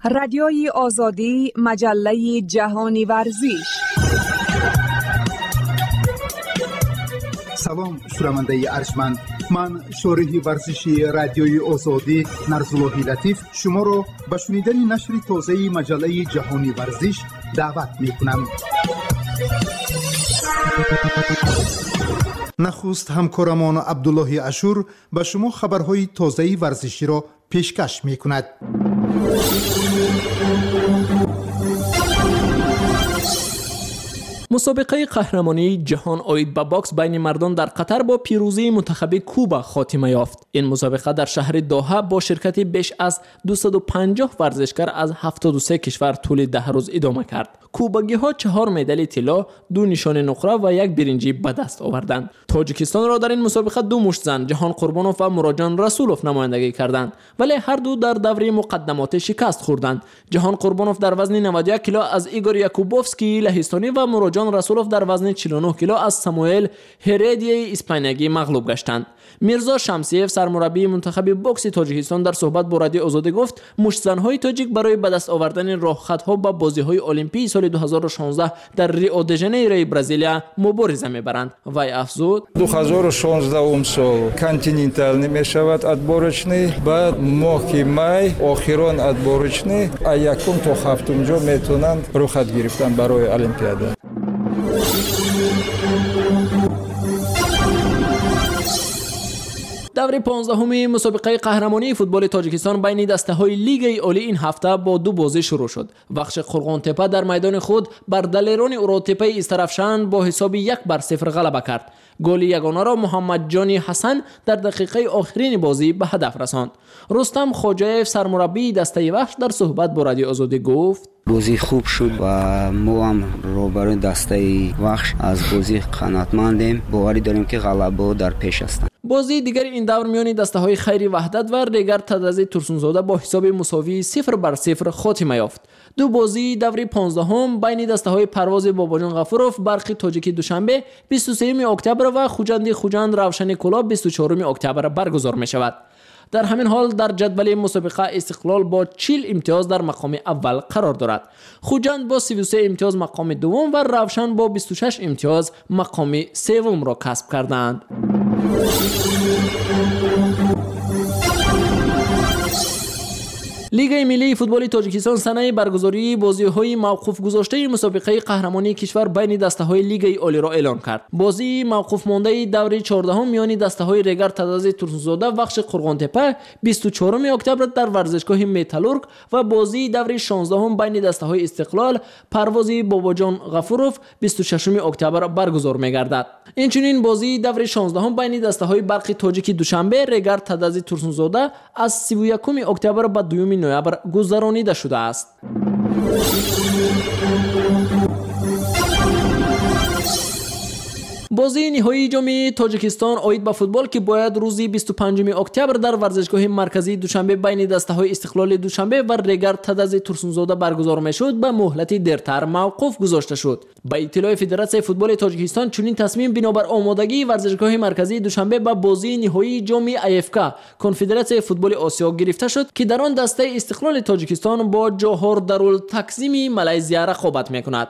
رادیوی آزادی، مجله جهانی ورزش. سلام شنونده ارجمند، من شارح ورزشی رادیوی آزادی نرزاللهی لطیف شما را به شنیدن نشر تازه مجله جهانی ورزش دعوت می‌کنم. نخست همکارمان عبدالله اشور به شما خبرهای تازه ورزشی را پیشکش می‌کند. مسابقه قهرمانی جهان آید به باکس بین مردان در قطر با پیروزی منتخب کوبا خاتمه یافت. این مسابقه در شهر دوحه با شرکت بیش از 250 ورزشکار از 73 کشور طول 10 روز ادامه کرد. کوباگی‌ها 4 مدال طلا، 2 نشان نقره و 1 برنجی به دست آوردند. تاجیکستان را در این مسابقه 2 مشت زن جهان قربانوف و مراجان رسولوف نمایندگی کردند، ولی هر دو در دوره مقدمات شکست خوردند. جهان قربانوف در وزن 91 کیلو از ایگور یاکوبوفسکی لهستانی و مراجان رسولوف در وزن 49 کیلو از ساموئل هردی اسپانیایی مغلوب گشتند. میرزا شمسیف سرمربی منتخب بوکس تاجیکستان در صحبت با رادیو آزادی گفت مشت‌زن‌های تاجیک برای به دست آوردن راه‌خطها به بازی‌های المپیک سال 2016 در ریو د ژانیرو برزیلیا مبارزه می‌برند. وی افزود 2016 سال континентальный мешавад отборочный баъд моҳи май охирон отборочный аз якум то ҳафтум ҷо метавонанд рӯйхат гирифтан барои олимпиада. دوره 15 مسابقه قهرمانی فوتبال تاجیکستان بین دسته‌های لیگ عالی این هفته با 2 بازی شروع شد. بخش قرغان تپه در میدان خود بر دلیران اوراتپه استرافشان با حساب 1-0 غلبه کرد. گل یگانه را محمد جانی حسن در دقیقه آخرین بازی به هدف رساند. رستم خواجه‌ایف سرمربی دسته وحش در صحبت با رادیو آزادی گفت بازی خوب شد و ما هم روبروی دسته وحش از بازی قناعتمندیم. باوری داریم که غلبه در پیش است. بازی دیگر این دور میان دسته‌های خیری وحدت و ریگر تدرزی ترسونزاده با حساب مساوی 0-0 خاتمه یافت. 2 بازی دوره 15 بین دسته‌های پرواز باباجان غفوروف برقی تاجیکی دوشنبه 23 اکتبر و خوجند روشن کلا 24 اکتبر برگزار می شود. در همین حال در جدول مسابقه استقلال با 40 امتیاز در مقام اول قرار دارد. خوجند با 33 امتیاز مقام دوم و روشن با 26 امتیاز مقام سوم را کسب کردند. لیگ ملی فوتبال تاجیکستان سنه برگزاری بازی‌های موقوف گذاشته مسابقه قهرمانی کشور بین دسته‌های لیگ عالی را اعلان کرد. بازی موقوف مانده دوره 14 میان دسته‌های ریگر تدرزی ترسونزاده بخش قرغان تپه 24 اکتبر در ورزشگاه متالورگ و بازی دوره 16 بین دسته‌های استقلال پروازی باباجان غفوروف 26 اکتبر برگزار می‌گردد. اینچنین بازی دوره 16 بین دسته‌های برق تاجیکی دوشنبه ریگر تدرزی ترسونزاده از 31 اکتبر به 2 نوامبر گذرانیده شده است. بازی نهایی جام تاجیکستان آید به فوتبال که باید روز 25 اکتبر در ورزشگاه مرکزی دوشنبه بین دسته‌های استقلال دوشنبه و ریگر تدرزی ترسونزاده برگزار می‌شد به مهلت دیرتر موقوف گذاشته شد. با اطلاع فدراسیون فوتبال تاجیکستان چنین تصمیم بنابر آمادگی ورزشگاه مرکزی دوشنبه به بازی نهایی جام ایفکا کنفدراسیون فوتبال آسیا گرفته شد که در آن دسته استقلال تاجیکستان با جوهر دارالتقسیم مالزیا رقابت می‌کند.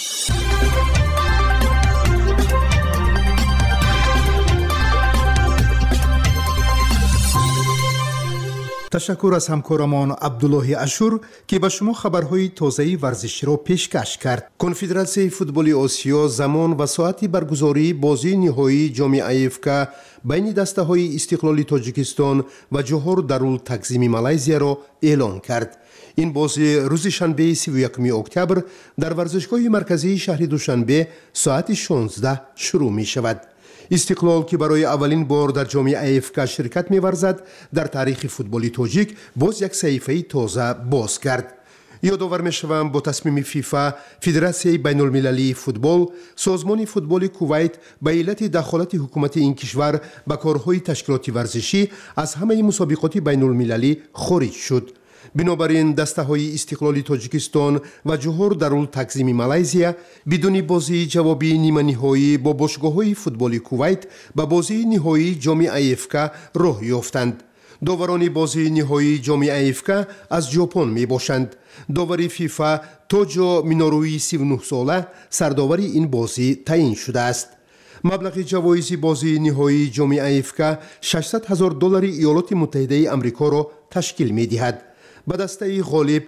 تشکر از همکارمان عبدالله اشور که به شما خبرهای تازه ورزشی را پیشکش کرد. کنفدراسیون فوتبال آسیا زمان و ساعت برگزاری بازی نهایی جام ایفکا بین دسته‌های استقلال تاجیکستان و جوهر دارالتقسیم مالزیا را اعلان کرد. این بازی روز شنبه 31 اکتبر در ورزشگاه مرکزی شهر دوشنبه ساعت 16 شروع می شود. استقلال که برای اولین بار در جام ایفکا شرکت می‌ورزد در تاریخ فوتبال تاجیک باز یک صحیفه تازه باز کرد. یادآور می‌شوم با تصمیم فیفا فدراسیون بین‌المللی فوتبال سازمان فوتبال کویت به علت دخالت حکومت این کشور به کارهای تشکیلاتی ورزشی از همه مسابقات بین‌المللی خارج شد. بنابراین دسته‌های استقلال تاجیکستان و جوهر دارالتقسیم مالزیا بدون بازی جوابی نیمه نهایی با باشگاه‌های فوتبال کویت به بازی نهایی جام ایفکا راه یافتند. داوران بازی نهایی جام افکا از ژاپن می باشند. داوری فیفا توجو مینوروی 39 ساله سرداوری این بازی تعیین شده است. مبلغ جوایز بازی نهایی جام افکا $600,000 ایالات متحده آمریکا را تشکیل می دهد. به دسته غالب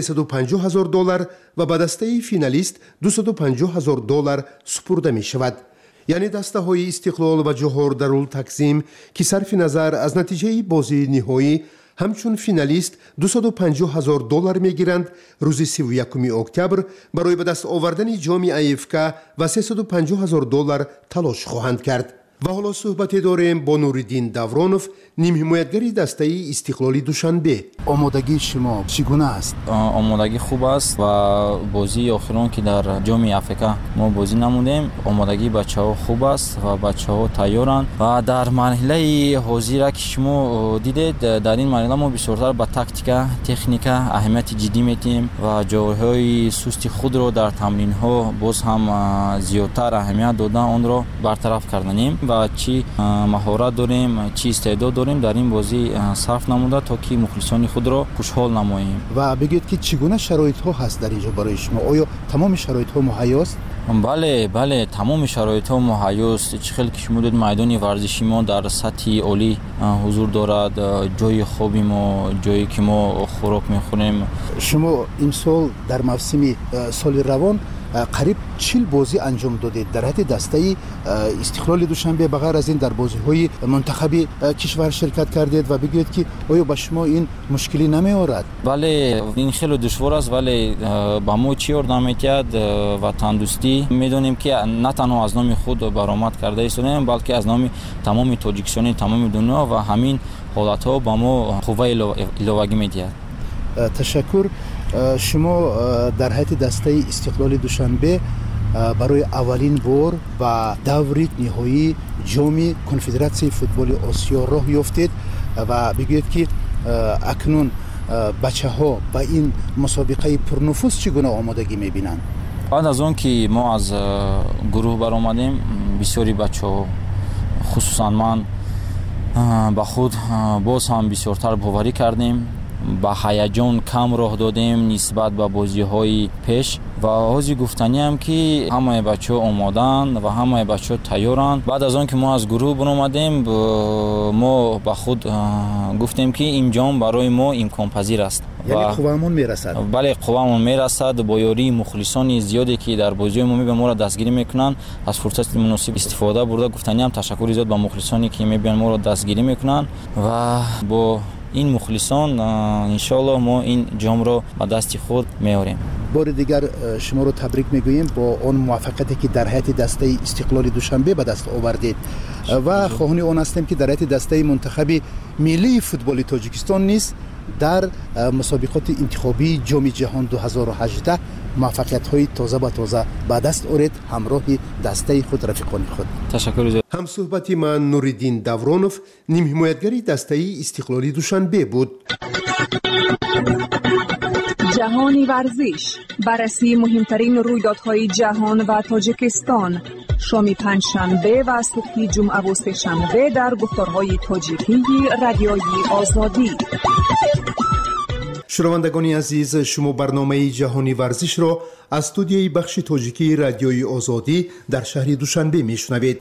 $350,000 و به دسته فینالیست $250,000 سپرده می شود. یعنی دسته های استقلال و جوهر دارال تقسیم که صرف نظر از نتیجه بازی نهایی همچون فینالیست $250,000 می گیرند، روز 31 اکتبر برای به دست آوردن جام افکا و $350,000 تلاش خواهند کرد. و حالا صحبت داریم با نوریدین دورانوف، نیم حمایتگری دسته استقلالی دوشنبه. آمادگی شما چگونه است؟ آمادگی خوب است و بازی آخران که در جام افریقا ما بازی نمودیم، آمادگی بچه‌ها خوب است و بچه‌ها تیارند و در مرحله حاضر که شما دیدید در این مرحله ما بسیارتر به تاکتیکا، تکنیکا اهمیت جدی میدیم و جاهای سستی خود را در تمرین‌ها باز هم زیادتر اهمیت دادن آن را برطرف کردیم و چی مهارت داریم، چی استعداد داریم در این بازی صرف نموده تا که مخلصان خود را خوشحال نماییم. و بگید که چگونه شرایط ها هست در اینجا برای شما؟ آیا تمام شرایط ها مهیاست؟ بله تمام شرایط ها مهیاست. چخیل که شما دید میدان ورزشی ما در سطح عالی حضور دارد، جای خوبی ما، جایی که ما خوراک میخوریم. شما این سال در موسم سال روان قریب 40 بازی انجام دادید در حد دسته استقلال دوشنبه. بغیر از این در بازی‌های منتخبی کشور شرکت کردید و بگید که آیا به شما این مشکلی نمی‌آورد؟ بله این خیلی دشوار است ولی با ما چی یاردم می‌کرد و تندرستی می‌دونیم که نه تنها از نام خود برآمد کرده ایستادیم بلکه از نام تمام تاجیکستان، تمام دنیا و همین حالت‌ها با ما قوه الهی می‌دهد. تشکر. شما در حیط دسته استقلال دوشنبه برای اولین بار و دور نهایی جام کنفدراسیون فوتبال آسیا راه یافتید و بگویید که اکنون بچه‌ها با این مسابقه پرنفوذ چگونه آمادگی می‌بینند؟ بعد از اون که ما از گروه برآمدیم بسیاری بچه‌ها خصوصا من با خود باز هم بسیارتر باوری کردیم، با هیجان کم راه دادیم نسبت به بازی‌های پیش و حاضر گفتنی هم که همه بچه‌ها آمادن و همه بچه‌ها تیارند. بعد از آن که ما از گروه برآمدیم ما با خود گفتیم که این جام برای ما امکان پذیر است. یعنی قوامون میرسد. بله قوامون میرسد. با یاری مخلصان زیادی که در بازی ما میبینیم ما را دستگیری میکنن، از فرصت مناسب استفاده برده گفتنی هم تشکر زیاد به مخلصانی که میبینن ما را دستگیری میکنن و با این مخلصان انشالله ما این جام را به دست خود میاریم. بار دیگر شما رو تبریک میگوییم با اون موفقیتی که در حیط دسته استقلال دوشنبه به دست آوردید و خواهان آن هستیم که در حیط دسته منتخب ملی فوتبال تاجیکستان نیست در مسابقات انتخابی جام جهان 2018 موفقیت‌های تازه به تازه به دست آورد همراه دسته خود، رفیقان خود. تشکر زیاد. هم صحبت من نوریدین دورانوف، نیم حمایتگری دسته استقلالی دوشنبه بود. جهانی ورزش، بررسی مهمترین رویدادهای جهان و تاجیکستان، شام پنجشنبه و صبح جمعه و سه‌شنبه در گفتارهای تاجیکی رادیوی آزادی. شنوندگان عزیز، شما برنامه جهانی ورزش را از استودیوی بخش تاجیکی رادیوی آزادی در شهر دوشنبه میشنوید.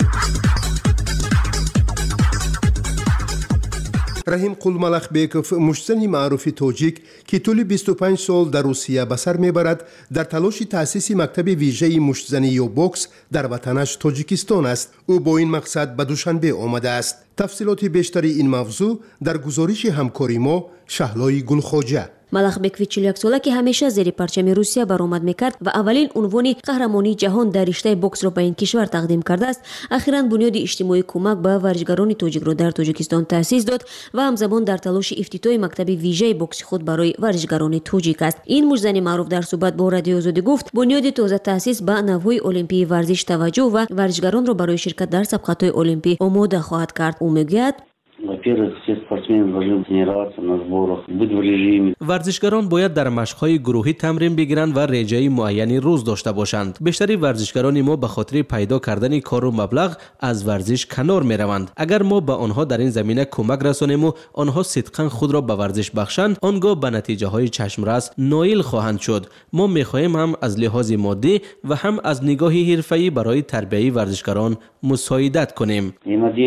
رحیم قولملخبیکوف، مشتزن معروف تاجیک که طول 25 سال در روسیه به سر میبرد، در تلاش تأسیس مکتب ویژه مشتزنی یا بوکس در وطنش تاجیکستان است. او با این مقصد به دوشنبه آمده است. تفصیلات بیشتری این موضوع در گزارش همکاری ما شهلای گلخواجه. малахбек 41 сола ки ҳамеша зери парчами русия баромад мекард ва аввалин унвони қаҳрамонии ҷаҳон дар риштаи боксро ба ин кишвар тақдим кардааст, ахиран бунёди иҷтимоӣ кӯмак ба варзишгарони тоҷикро дар тоҷикистон таъсис дод ва ҳамзамон дар талоши ифтитоҳи мактаби вижаи бокси худ барои варзишгарони тоҷик аст. ин мужзани маъруф дар суҳбат бо радиои озодӣ гуфт бунёди тоза таъсис ба навъҳои олимпии варзиш таваҷҷӯҳ ва варзишгаронро барои ширкат дар сабқатҳои олимпӣ омода хоҳад кард. ӯ мегӯяд Во-первых, все спортсмены должны тренироваться на сборах, быть в режиме. ورزشکاران باید در مشق‌های گروهی تمرین بگیرند و رجای معینی روز داشته باشند. بیشتری ورزشکاران ما به خاطر پیدا کردن کار و مبلغ از ورزش کنار می‌روند. اگر ما به آنها در این زمینه کمک رسانیم و آنها صدقاً خود را به ورزش بخشند، آنگاه به نتیجه‌های چشم‌رس نائل خواهند شد. ما می‌خواهیم هم از لحاظ مادی و هم از نگاه حرفه‌ای برای تربیت ورزشکاران مساعدت کنیم.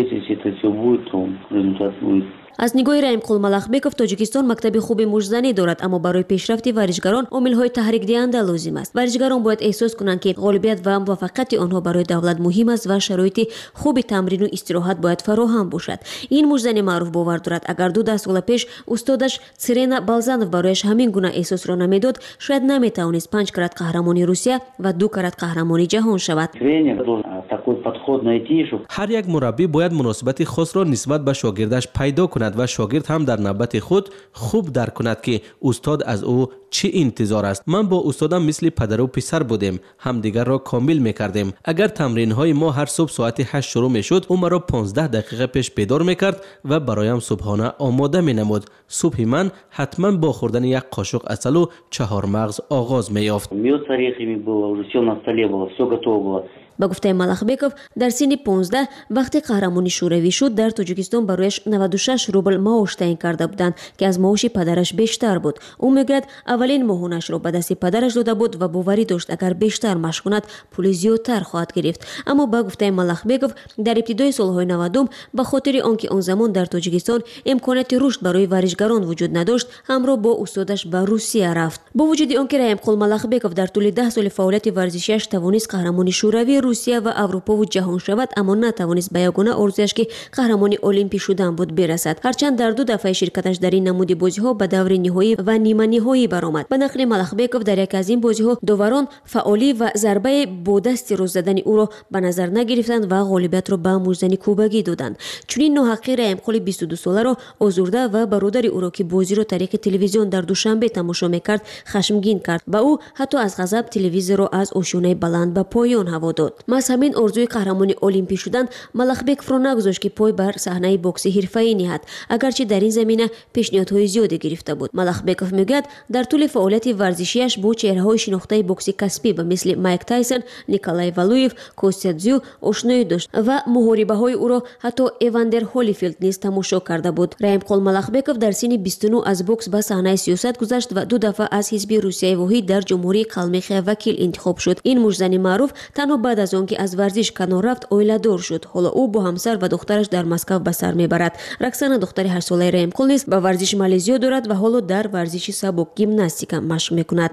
از نگاه رحیم قول ملخبеков توجیکستان مکتب خوب مجزنی دارد، اما برای پیشرفت ورزشکاران عامل‌های تحریک دهنده لازم است. ورزشکاران باید احساس کنند که غالبیت و موفقیت آنها برای دولت مهم است و شرایط خوب تمرین و استراحت باید فراهم باشد. این مجزنی معروف باور دارد اگر 2 سال پیش استادش سرینا بالزانов برایش همین گونه احساس را نمیداد، شاید نمیتوانست 5 کرات قهرمانی روسیه و 2 کرات قهرمانی جهان شود. هر یک مربی باید مناسبت خاص را نسبت به شاگردش پیدا کند و شاگرد هم در نوبت خود خوب درک کند که استاد از او چه انتظار است. من با استادم مثل پدر و پسر بودیم، همدیگر را کامل میکردیم. اگر تمرین های ما هر صبح ساعت 8 شروع میشد، او مرا 15 دقیقه پیش بیدار میکرد و برایم صبحانه آماده مینمود. صبح من حتما با خوردن یک قاشق عسل و 4 مغز آغاز می‌یافت. با گفته ملخبekov در سن 15 وقتی قهرمانی شوروی شد در تاجیکستان برایش 96 روبل معاش تعیین کرده بودند که از معاش پدرش بیشتر بود. او میگوید اولین ماهانش را به دست پدرش داده بود و باوری داشت اگر بیشتر مشق کند پول زیادتر خواهد گرفت. اما با گفته ملخبekov در ابتدای سالهای 90 به خاطر آنکه آن زمان در تاجیکستان امکانات رشد برای ورزشکاران وجود نداشت، همراه با استادش به روسیه رفت. با وجود آنکه رحیم قول ملخبekov در طول 10 سال فعالیت ورزشیش توانست قهرمانی شوروی، روسیه و اروپا و جهان شود، اما نتوانست به یگانه آرزویش که قهرمانی المپی شدن بود برسد. هرچند در 2 دفعه شرکتش در این نمود بازی‌ها به دور نهایی و نیمه نهایی برآمد. به نقل ملخبekov در یک از این بازی‌ها داوران فعالی و ضربه با دست روز زدن او را به نظر نگرفتند و غالبیت را به مجزنی کوبگی دادند. چنین ناحقی رحیم قول 22 ساله را آزرده و برادر او را که بازی را طریق تلویزیون در دوشنبه تماشا می‌کرد خشمگین کرد. با او حتی از غضب تلویزیون را از آشیانه بلند به پایان هوا داد. از همین آرزوی قهرمانی المپی شدن ملخبekov را نگذاشت که پای بر صحنه بوکس حرفه‌ای نهد، اگرچه در این زمینه پیشنهادهای زیادی گرفته بود. ملخبekov میگوید در طول فعالیت ورزشیش با چهره‌های شناخته بوکس کسبی به مثل مایک تایسون، نیکولای والویف، کوستیا تزیو آشنایی داشت و محاربه‌های او را حتی ایواندر هولیفیلد نیز تماشا کرده بود. رحیم قول ملخبekov در سن 29 از بوکس به صحنه سیاست گذشت و 2 دفعه از حزب روسیه واحد در جمهوری قلمخ وکیل انتخاب شد. این مجزنی معروف تنها بعد از آنکه از ورزش کنار رفت اویله دار شد. حالا او با همسر و دخترش در مسکو به سر میبرد. رکسانا دختر 8 ساله رحیم قول نیز به ورزش مالزیا دارد و حالا در ورزش سبک گیمناستیکا مشق میکند.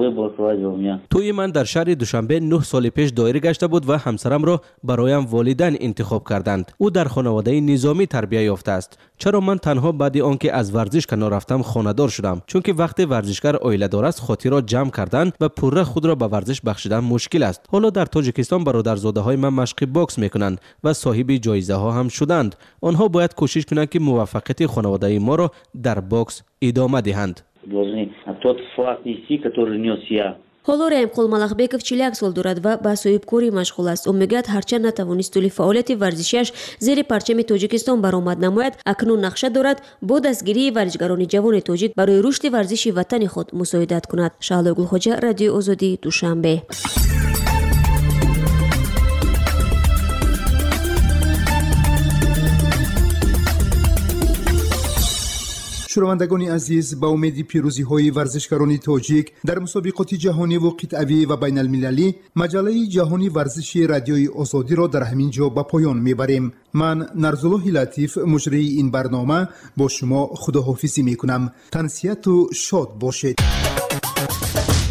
توی من در شهر دوشنبه 9 سال پیش دایر گشته بود و همسرم را برایم والدین انتخاب کردند. او در خانواده نظامی تربیت یافته است. چرا من تنها بعد آنکه از ورزش کنار رفتم خانه‌دار شدم؟ چون که وقتی ورزشکار اویله دار است خاطر را جمع کردن و پوره خود را به ورزش بخشیدن مشکل است. حالا در تاجیکستان برادرزاده‌های من مشق بوکس میکنند و صاحب جایزه ها هم شدند. آنها باید کوشش کنند که موفقیت خانواده ما را در بوکس ادامه دهند. حالا رحیم قول ملخبekov 41 سال دارد و به صاحبکاری مشغول است. او میگوید هرچند نتوانست طول فعالیت ورزشیش زیر پرچم تاجیکستان برآمد نماید، اکنون نقشه دارد با دستگیری ورزشکاران جوان تاجیک برای رشد ورزشی وطن خود مساعدت کند. شعله گلخوجه، رادیو آزادی، دوشنبه. شنوندگان عزیز، با امید پیروزی های ورزشکاران تاجیک در مسابقات جهانی و قطعی و بین المللی، مجله جهانی ورزشی رادیوی آزادی را در همین جا به پایان میبریم. من نرزالله لطیف مجری این برنامه با شما خداحافظی میکنم. تنسیت و شاد باشید.